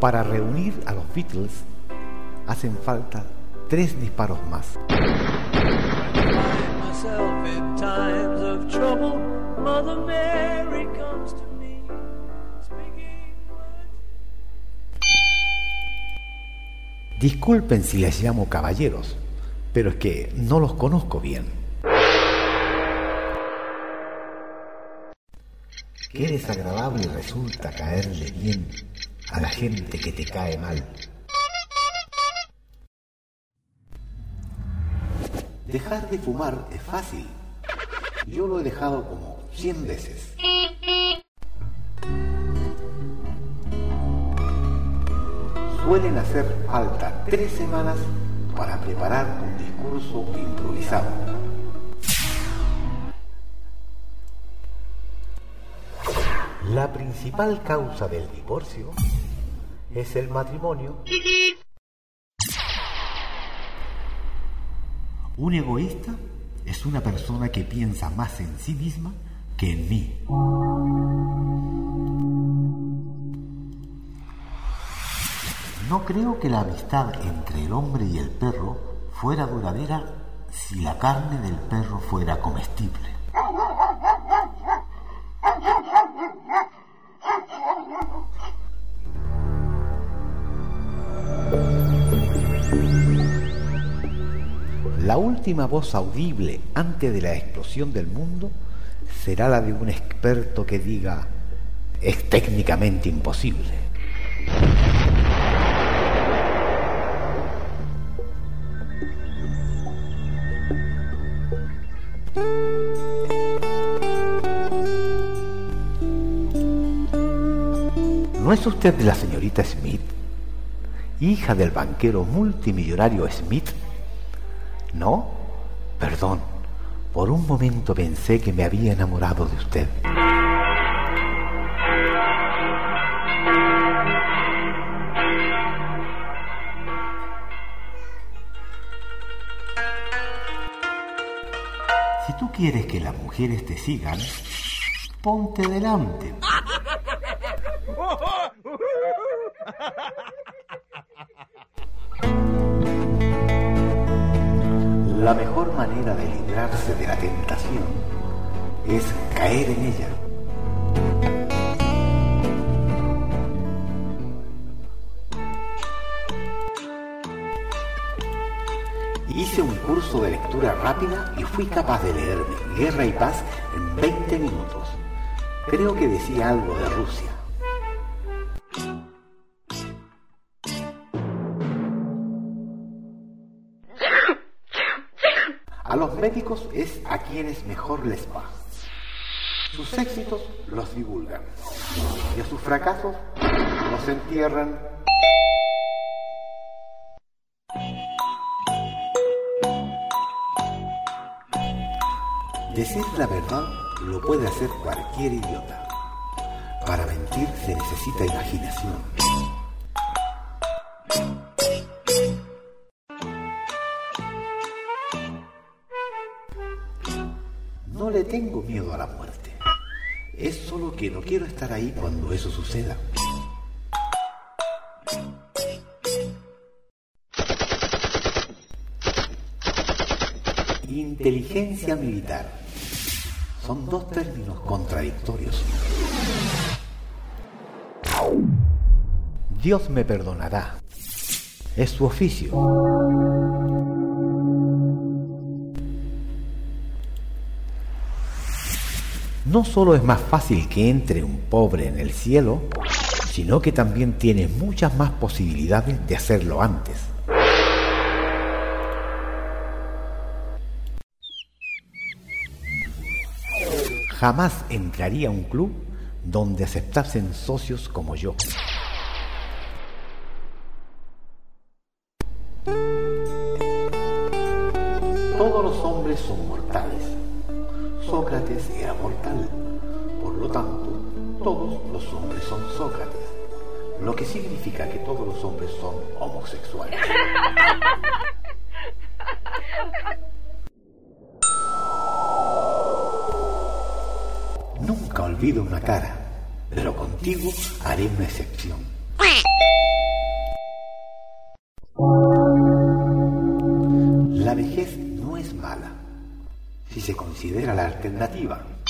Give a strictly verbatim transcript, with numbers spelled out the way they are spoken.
para reunir a los Beatles hacen falta tres disparos más. Disculpen si les llamo caballeros, pero es que no los conozco bien. Qué desagradable resulta caerle bien a la gente que te cae mal. Dejar de fumar es fácil. Yo lo he dejado como cien veces. Suelen hacer falta tres semanas para preparar un discurso improvisado. La principal causa del divorcio es el matrimonio. Un egoísta es una persona que piensa más en sí misma que en mí. No creo que la amistad entre el hombre y el perro fuera duradera si la carne del perro fuera comestible. La última voz audible antes de la explosión del mundo será la de un experto que diga: es técnicamente imposible. ¿No es usted la señorita Smith, hija del banquero multimillonario Smith? ¿No? Perdón, por un momento pensé que me había enamorado de usted. Si tú quieres que las mujeres te sigan, ponte delante. La mejor manera de librarse de la tentación es caer en ella. Hice un curso de lectura rápida y fui capaz de leerme Guerra y Paz en veinte minutos. Creo que decía algo de Rusia. A los médicos es a quienes mejor les va. Sus éxitos los divulgan y a sus fracasos los entierran. Decir la verdad lo puede hacer cualquier idiota. Para mentir se necesita imaginación. No le tengo miedo a la muerte. Es solo que no quiero estar ahí cuando eso suceda. Inteligencia militar. Son dos términos contradictorios. Dios me perdonará. Es su oficio. No solo es más fácil que entre un pobre en el cielo, sino que también tiene muchas más posibilidades de hacerlo antes. Jamás entraría a un club donde aceptasen socios como yo. Todos los hombres son mortales. Sócrates era mortal. Por lo tanto, todos los hombres son Sócrates. Lo que significa que todos los hombres son homosexuales. Nunca olvido una cara, pero contigo haré una excepción. si se considera la alternativa